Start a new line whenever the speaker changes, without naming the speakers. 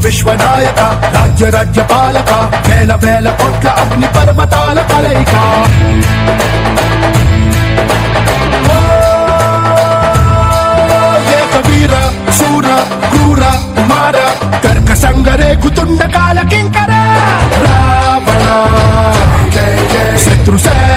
విశ్వనాయక రాజ్య రాజ్య పాలక వేల వేల కోట్ల అగ్ని పర్వతాల కలయిక ఏకవీర శూర క్రూర కుమార కర్క సంగరేగుతుండ కాల కింకర రావణ శత్రు